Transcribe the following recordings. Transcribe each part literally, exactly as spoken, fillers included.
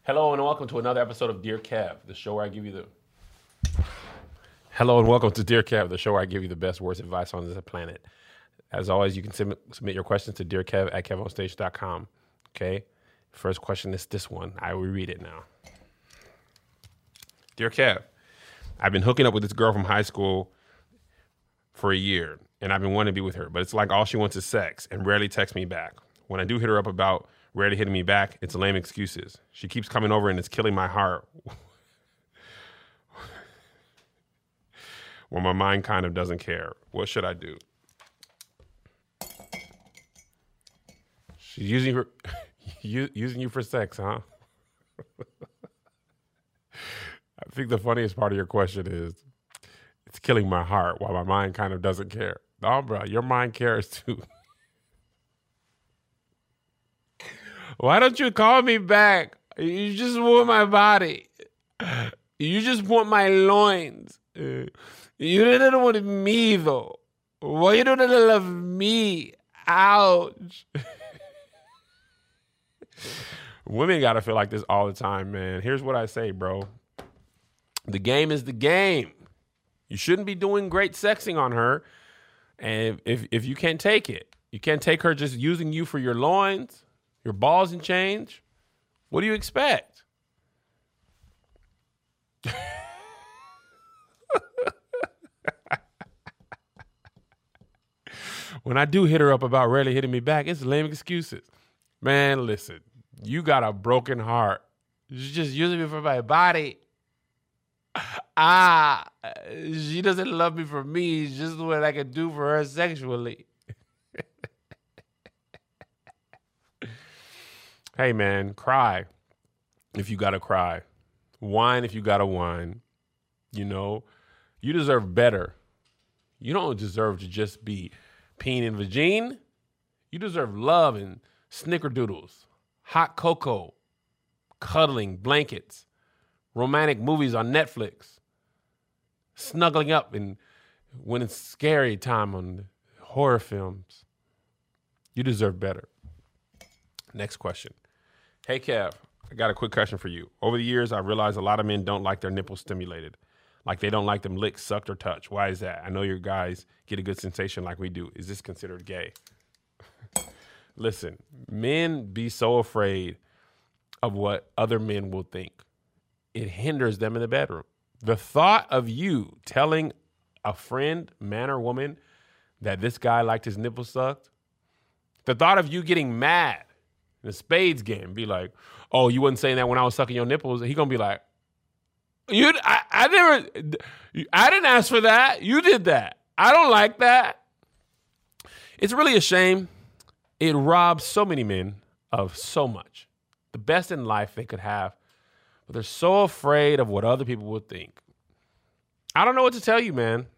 Hello and welcome to another episode of Dear Kev, the show where I give you the... Hello and welcome to Dear Kev, the show where I give you the best words of advice on this planet. As always, you can submit, submit your questions to dearkev at kev on stage dot com. Okay? First question is this one. I will read it now. Dear Kev, I've been hooking up with this girl from high school for a year, and I've been wanting to be with her, but it's like all she wants is sex and rarely texts me back. When I do hit her up about rarely hitting me back, it's lame excuses. She keeps coming over and it's killing my heart. Well, my mind kind of doesn't care. What should I do? She's using her, using you for sex, huh? I think the funniest part of your question is, it's killing my heart while my mind kind of doesn't care. No, bro, your mind cares too. Why don't you call me back? You just want my body. You just want my loins. You didn't want me, though. Why you don't love me? Ouch. Women got to feel like this all the time, man. Here's what I say, bro. The game is the game. You shouldn't be doing great sexing on her. And if, if you can't take it, you can't take her just using you for your loins, your balls and change, what do you expect? When I do hit her up about rarely hitting me back, it's lame excuses. Man, listen, you got a broken heart. She's just using me for my body. Ah, she doesn't love me for me. It's just what I can do for her sexually. Hey, man, cry if you got to cry. Whine if you got to whine. You know, you deserve better. You don't deserve to just be peeing and vagine. You deserve love and snickerdoodles, hot cocoa, cuddling, blankets, romantic movies on Netflix, snuggling up and when it's scary time on horror films. You deserve better. Next question. Hey, Kev, I got a quick question for you. Over the years, I realized a lot of men don't like their nipples stimulated. Like they don't like them licked, sucked, or touched. Why is that? I know your guys get a good sensation like we do. Is this considered gay? Listen, men be so afraid of what other men will think. It hinders them in the bedroom. The thought of you telling a friend, man or woman, that this guy liked his nipples sucked, the thought of you getting mad in a spades game, be like, oh, you wasn't saying that when I was sucking your nipples. He gonna be like, you, I, I never, I didn't ask for that. You did that. I don't like that. It's really a shame. It robs so many men of so much, the best in life they could have, but they're so afraid of what other people would think. I don't know what to tell you, man.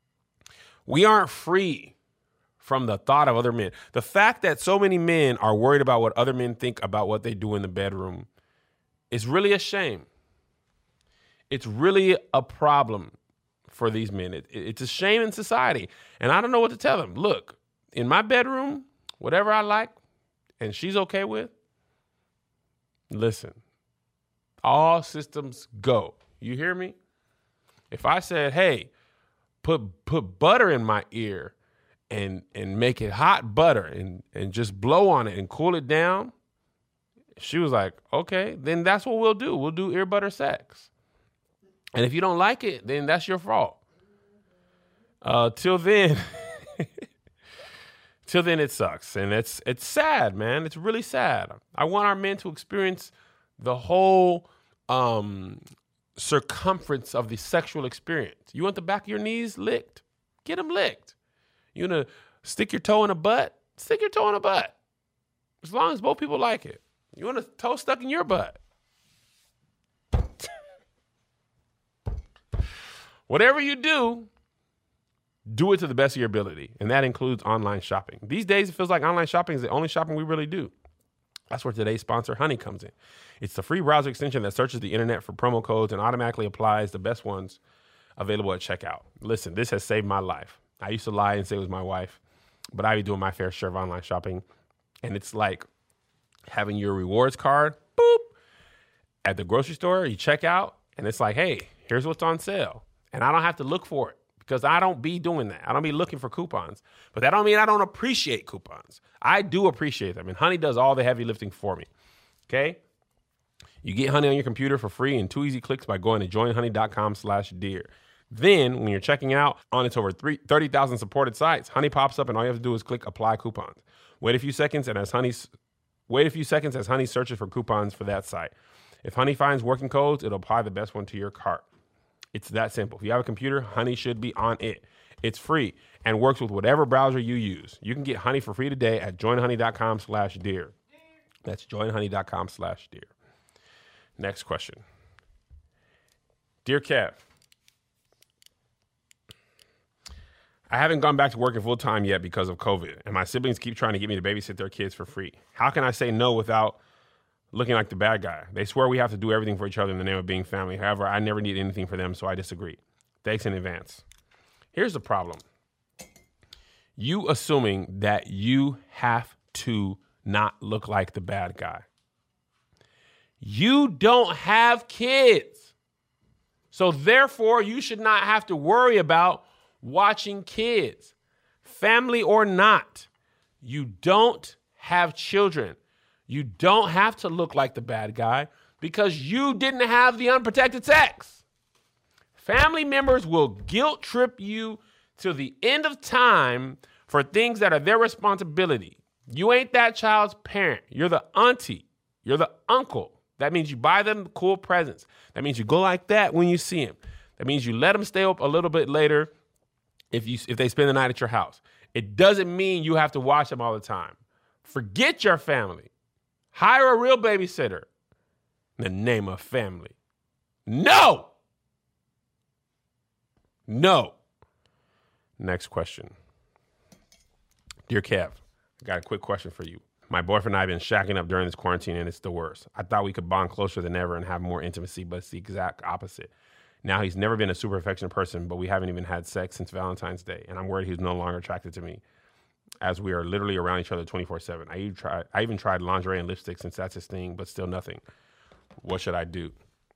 We aren't free from the thought of other men. The fact that so many men are worried about what other men think about what they do in the bedroom is really a shame. It's really a problem for these men. It, it, it's a shame in society. And I don't know what to tell them. Look, in my bedroom, whatever I like and she's okay with, listen, all systems go. You hear me? If I said, hey, put put butter in my ear and and make it hot butter and, and just blow on it and cool it down, she was like, okay, then that's what we'll do. We'll do ear butter sex. And if you don't like it, then that's your fault. Uh, till then, till then it sucks. And it's it's sad, man. It's really sad. I want our men to experience the whole um, circumference of the sexual experience. You want the back of your knees licked? Get them licked. You want to stick your toe in a butt? Stick your toe in a butt. As long as both people like it. You want a toe stuck in your butt? Whatever you do, do it to the best of your ability. And that includes online shopping. These days, it feels like online shopping is the only shopping we really do. That's where today's sponsor, Honey, comes in. It's the free browser extension that searches the internet for promo codes and automatically applies the best ones available at checkout. Listen, this has saved my life. I used to lie and say it was my wife, but I be doing my fair share of online shopping. And it's like having your rewards card, boop, at the grocery store, you check out, and it's like, hey, here's what's on sale. And I don't have to look for it because I don't be doing that. I don't be looking for coupons. But that don't mean I don't appreciate coupons. I do appreciate them. And Honey does all the heavy lifting for me. Okay? You get Honey on your computer for free in two easy clicks by going to joinhoney.com slash dear. Then, when you're checking out on its over thirty thousand supported sites, Honey pops up and all you have to do is click apply coupons. Wait a few seconds and as Honey's wait a few seconds as Honey searches for coupons for that site. If Honey finds working codes, it'll apply the best one to your cart. It's that simple. If you have a computer, Honey should be on it. It's free and works with whatever browser you use. You can get Honey for free today at joinhoney.com slash dear. That's joinhoney.com slash dear. Next question. Dear Kev, I haven't gone back to working full time yet because of COVID, and my siblings keep trying to get me to babysit their kids for free. How can I say no without looking like the bad guy? They swear we have to do everything for each other in the name of being family. However, I never need anything for them, so I disagree. Thanks in advance. Here's the problem. You assuming that you have to not look like the bad guy. You don't have kids. So therefore, you should not have to worry about watching kids. Family or not, you don't have children. You don't have to look like the bad guy because you didn't have the unprotected sex. Family members will guilt trip you to the end of time for things that are their responsibility. You ain't that child's parent. You're the auntie. You're the uncle. That means you buy them cool presents. That means you go like that when you see them. That means you let them stay up a little bit later if you if they spend the night at your house. It doesn't mean you have to watch them all the time. Forget your family. Hire a real babysitter in the name of family. No! No. Next question. Dear Kev, I got a quick question for you. My boyfriend and I have been shacking up during this quarantine, and it's the worst. I thought we could bond closer than ever and have more intimacy, but it's the exact opposite. Now, he's never been a super affectionate person, but we haven't even had sex since Valentine's Day, and I'm worried he's no longer attracted to me, as we are literally around each other twenty-four seven. I even tried, I even tried lingerie and lipstick since that's his thing, but still nothing. What should I do?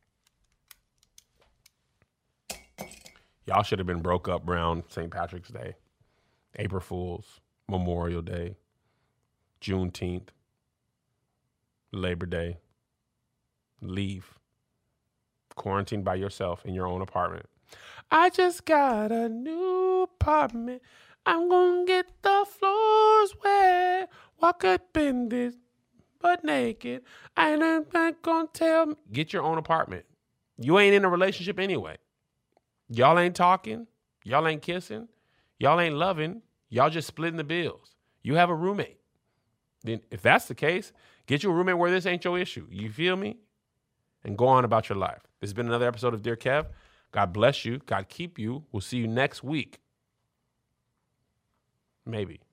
Y'all should have been broke up around Saint Patrick's Day, April Fool's, Memorial Day, Juneteenth, Labor Day. Leave. Quarantine by yourself in your own apartment. I just got a new apartment. I'm gonna get the floors wet. Walk up in this butt naked. And I'm not gonna tell me. Get your own apartment. You ain't in a relationship anyway. Y'all ain't talking. Y'all ain't kissing. Y'all ain't loving. Y'all just splitting the bills. You have a roommate. Then if that's the case, get you a roommate where this ain't your issue. You feel me? And go on about your life. This has been another episode of Dear Kev. God bless you. God keep you. We'll see you next week. Maybe.